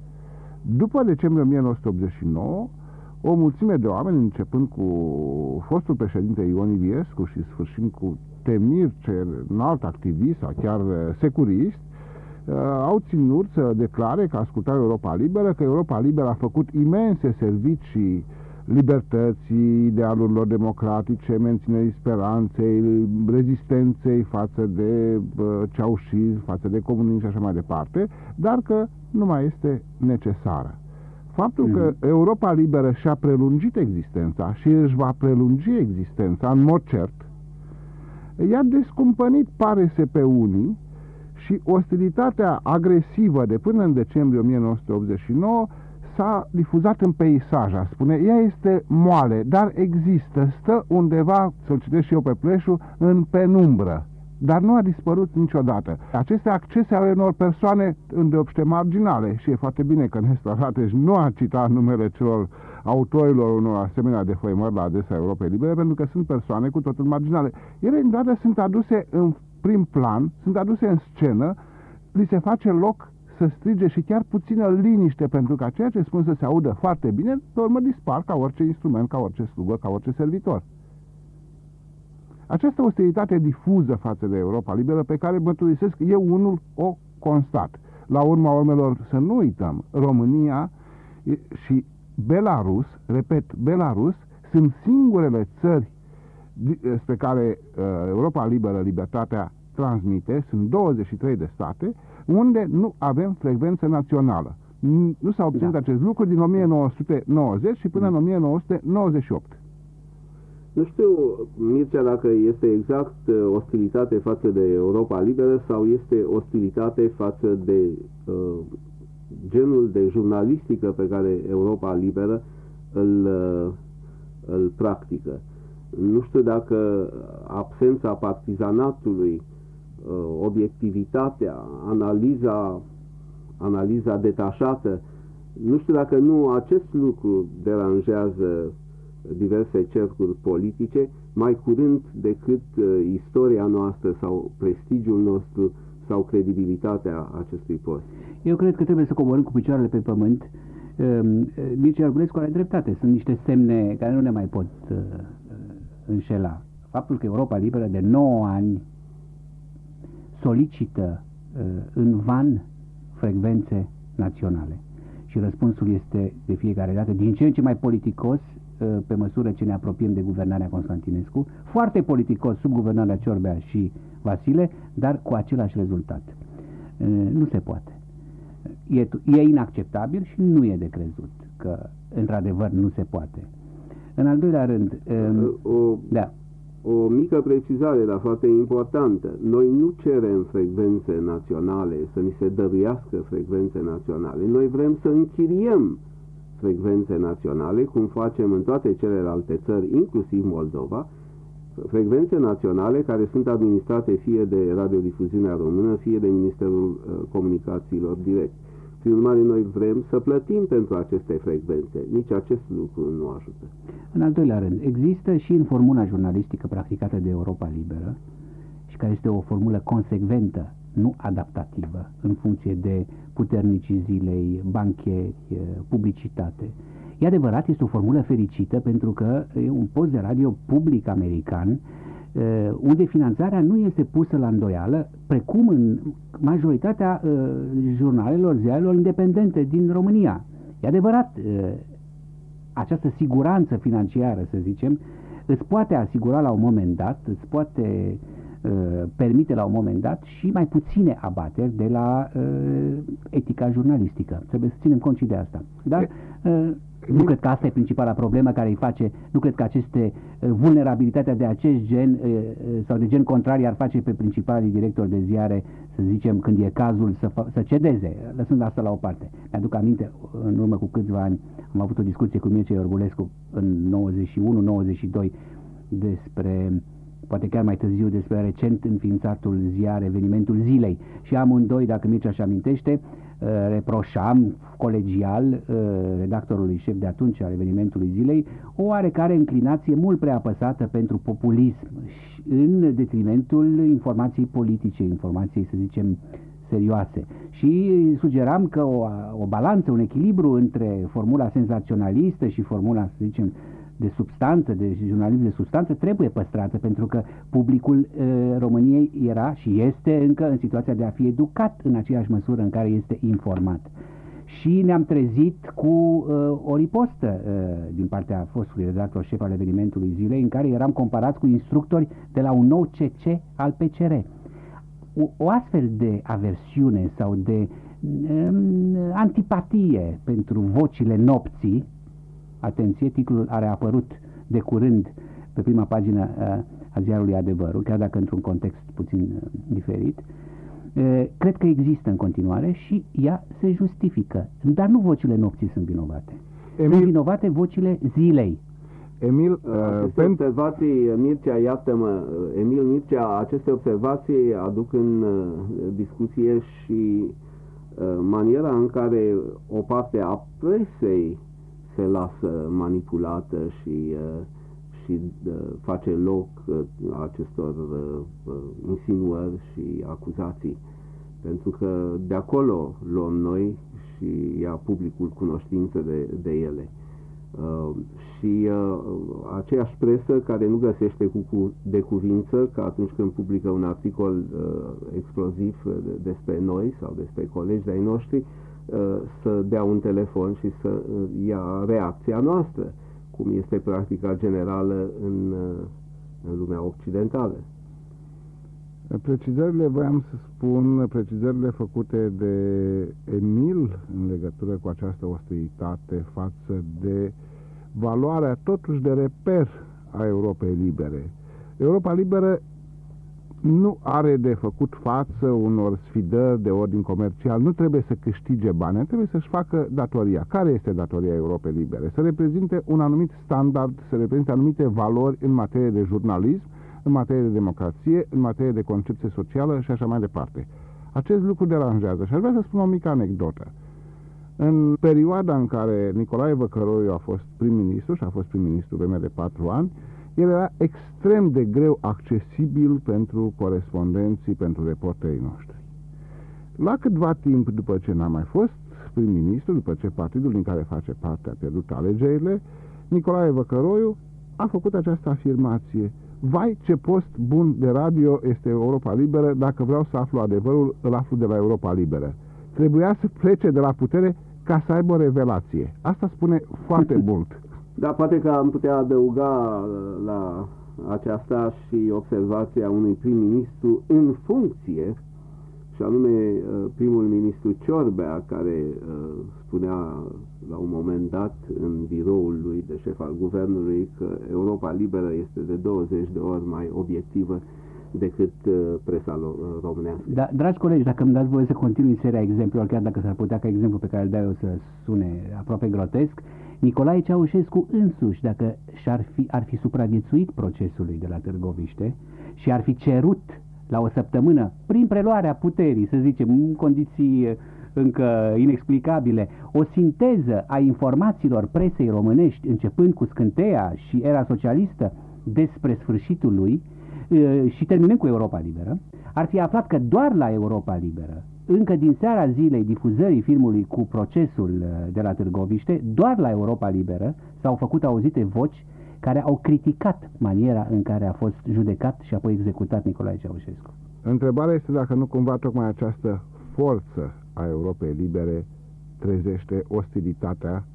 După decembrie o mie nouă sute optzeci și nouă, o mulțime de oameni, începând cu fostul președinte Ion Iliescu și sfârșind cu Temir, cel înalt activist sau chiar securist, au ținut să declare că ascultau Europa Liberă, că Europa Liberă a făcut imense servicii libertății, idealurilor democratice, menținerii speranței, rezistenței față de ceaușism, față de comunism și așa mai departe, dar că nu mai este necesară. Faptul că Europa Liberă și-a prelungit existența și își va prelungi existența în mod cert, i-a descumpănit, pare să, pe unii, și ostilitatea agresivă de până în decembrie o mie nouă sute optzeci și nouă s-a difuzat în peisaj, a spune. Ea este moale, dar există, stă undeva, să-l citesc și eu pe Pleșu, în penumbră, dar nu a dispărut niciodată. Aceste accese ale unor persoane îndeopște marginale, și e foarte bine că Nestor Rateș nu a citat numele celor autorilor unor asemenea defăimări la adresa Europei Libere, pentru că sunt persoane cu totul marginale. Ele, în dată, sunt aduse în prim plan, sunt aduse în scenă, li se face loc să strige și chiar puțină liniște, pentru ca ceea ce spun să se audă foarte bine, pe urmă dispar ca orice instrument, ca orice slugă, ca orice servitor. Această ostilitate difuză față de Europa Liberă, pe care mărturisesc eu unul o constat. La urma urmelor, să nu uităm, România și Belarus, repet, Belarus, sunt singurele țări spre care Europa Liberă, Libertatea transmite, sunt douăzeci și trei de state, unde nu avem frecvență națională. Nu s-a obținut da. acest lucru din o mie nouă sute nouăzeci și până în o mie nouă sute nouăzeci și opt. Nu știu, Mircea, dacă este exact ostilitate față de Europa Liberă sau este ostilitate față de uh, genul de jurnalistică pe care Europa Liberă îl, uh, îl practică. Nu știu dacă absența partizanatului, uh, obiectivitatea, analiza, analiza detașată, nu știu dacă nu acest lucru deranjează diverse cercuri politice, mai curând decât uh, istoria noastră sau prestigiul nostru sau credibilitatea acestui post. Eu cred că trebuie să coborâm cu picioarele pe pământ. Uh, Mircea Argulescu are dreptate. Sunt niște semne care nu ne mai pot uh, înșela. Faptul că Europa Liberă de nouă ani solicită uh, în van frecvențe naționale. Și răspunsul este de fiecare dată din ce în ce mai politicos pe măsură ce ne apropiem de guvernarea Constantinescu, foarte politicos sub guvernarea Ciorbea și Vasile, dar cu același rezultat. Nu se poate. E, e inacceptabil și nu e de crezut că într-adevăr nu se poate. În al doilea rând, o, da. o mică precizare, dar foarte importantă. Noi nu cerem frecvențe naționale, să ni se dăruiască frecvențe naționale. Noi vrem să închiriem frecvențe naționale, cum facem în toate celelalte țări, inclusiv Moldova, frecvențe naționale care sunt administrate fie de Radiodifuziunea Română, fie de Ministerul uh, Comunicațiilor Direct. Prin urmare, noi vrem să plătim pentru aceste frecvențe. Nici acest lucru nu ajută. În al doilea rând, există și în formula jurnalistică practicată de Europa Liberă, și care este o formulă consecventă, nu adaptativă, în funcție de puternicii zilei, bancheri, publicitate. E adevărat, este o formulă fericită, pentru că e un post de radio public american, unde finanțarea nu este pusă la îndoială, precum în majoritatea jurnalelor, ziarelor independente din România. E adevărat, această siguranță financiară, să zicem, îți poate asigura la un moment dat, îți poate permite la un moment dat și mai puține abateri de la uh, etica jurnalistică. Trebuie să ținem cont și de asta. Dar uh, nu cred că asta e principala problemă care îi face, nu cred că aceste uh, vulnerabilitatea de acest gen uh, sau de gen contrar ar face pe principalii directori de ziare, să zicem, când e cazul să, să cedeze, lăsând asta la o parte. Mi-aduc aminte, în urmă cu câțiva ani am avut o discuție cu Mircea Iorgulescu în nouăzeci și unu nouăzeci și doi despre, poate chiar mai târziu, despre recent înființatul ziar Evenimentul Zilei, și amândoi, dacă Mircea își amintește, reproșam colegial redactorului șef de atunci al Evenimentului Zilei o oarecare înclinație mult prea apăsată pentru populism în detrimentul informației politice, informației, să zicem, serioase. Și sugeram că o, o balanță, un echilibru între formula senzaționalistă și formula, să zicem, de substanță, de jurnalism de substanță trebuie păstrată, pentru că publicul e, României era și este încă în situația de a fi educat în aceeași măsură în care este informat. Și ne-am trezit cu e, o ripostă e, din partea fostului redactor șef al Evenimentului Zilei, în care eram comparați cu instructori de la un nou C C al P C R. O, o astfel de aversiune sau de e, antipatie pentru vocile nopții, atenție, titlul are apărut de curând pe prima pagină uh, a ziarului Adevărul, chiar dacă într-un context puțin uh, diferit, uh, cred că există în continuare și ea se justifică. Dar nu vocile nopții sunt vinovate. Emil, sunt vinovate vocile zilei. Emil, uh, aceste pentru... observații, Mircea, iartă-mă, Emil Mircea, aceste observații aduc în uh, discuție și uh, maniera în care o parte a presei se lasă manipulată și, uh, și uh, face loc uh, acestor uh, insinuări și acuzații. Pentru că de acolo luăm noi și ia publicul cunoștință de, de ele. Uh, și uh, aceeași presă care nu găsește cu, cu, de cuvință că atunci când publică un articol uh, exploziv de, despre noi sau despre colegi de-ai noștri, să dea un telefon și să ia reacția noastră, cum este practica generală în, în lumea occidentală. Precizările, voiam să spun, precizările făcute de Emil în legătură cu această ostilitate față de valoarea totuși de reper a Europei Libere. Europa Liberă nu are de făcut față unor sfidări de ordin comercial, nu trebuie să câștige bani, trebuie să-și facă datoria. Care este datoria Europei Libere? Să reprezinte un anumit standard, să reprezinte anumite valori în materie de jurnalism, în materie de democrație, în materie de concepție socială și așa mai departe. Acest lucru deranjează și aș vrea să spun o mică anecdotă. În perioada în care Nicolae Văcăroiu a fost prim-ministru și a fost prim-ministru vreme de patru ani, el era extrem de greu accesibil pentru corespondenții, pentru reporterii noștri. La câtva timp după ce n-a mai fost prim-ministru, după ce partidul din care face parte a pierdut alegerile, Nicolae Văcăroiu a făcut această afirmație: vai, ce post bun de radio este Europa Liberă, dacă vreau să aflu adevărul, îl aflu de la Europa Liberă. Trebuia să plece de la putere ca să aibă o revelație. Asta spune foarte mult. Da, poate că am putea adăuga la aceasta și observația unui prim-ministru în funcție, și anume primul ministru Ciorbea, care spunea la un moment dat în biroul lui de șef al guvernului că Europa Liberă este de douăzeci de ori mai obiectivă decât presa românească. Da, dragi colegi, dacă îmi dați voie să continui seria exemplelor, chiar dacă s-ar putea ca exemplu pe care îl dau eu să sune aproape grotesc, Nicolae Ceaușescu însuși, dacă și-ar fi, ar fi supraviețuit procesului de la Târgoviște și ar fi cerut la o săptămână, prin preluarea puterii, să zicem, în condiții încă inexplicabile, o sinteză a informațiilor presei românești, începând cu Scânteia și era socialistă, despre sfârșitul lui și terminând cu Europa Liberă, ar fi aflat că doar la Europa Liberă, încă din seara zilei difuzării filmului cu procesul de la Târgoviște, doar la Europa Liberă s-au făcut auzite voci care au criticat maniera în care a fost judecat și apoi executat Nicolae Ceaușescu. Întrebarea este dacă nu cumva tocmai această forță a Europei Libere trezește ostilitatea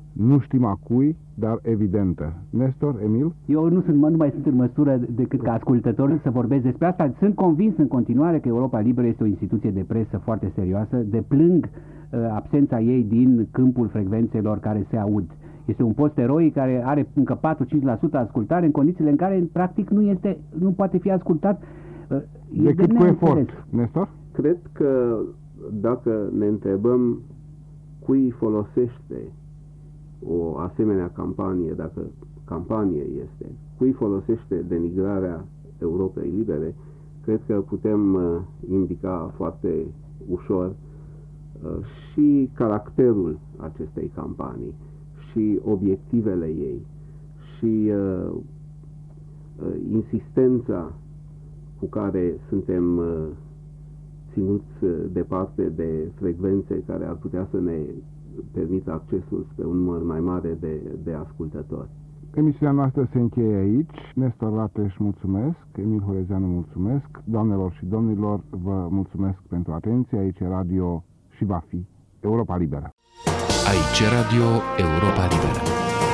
nu știm a cui, dar evidentă. Nestor, Emil? Eu nu, sunt, nu mai sunt în măsură decât ca ascultător să vorbesc despre asta. Sunt convins în continuare că Europa Liberă este o instituție de presă foarte serioasă. Deplâng uh, absența ei din câmpul frecvențelor care se aud. Este un post eroic care are încă patru-cinci la sută ascultare în condițiile în care practic nu, este, nu poate fi ascultat uh, decât cu efort. Nestor? Cred că dacă ne întrebăm cui folosește o asemenea campanie, dacă campanie este, cui folosește denigrarea Europei Libere, cred că putem uh, indica foarte ușor uh, și caracterul acestei campanii și obiectivele ei și uh, uh, insistența cu care suntem uh, ținuți departe de frecvențe care ar putea să ne permită accesul spre un număr mai mare de, de ascultători. Emisiunea noastră se încheie aici. Nestor Rateș, mulțumesc. Emil Horezeanu, mulțumesc. Doamnelor și domnilor, vă mulțumesc pentru atenție. Aici Radio și va fi Europa Liberă. Aici Radio Europa Liberă.